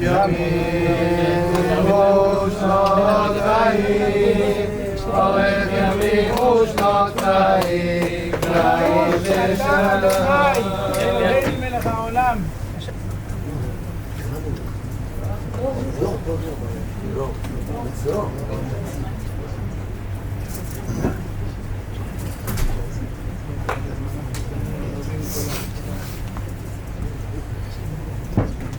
ימים ושנות חיים, אורך ימים ושנות חיים, חיים ושלום. אלוהינו מלך העולם.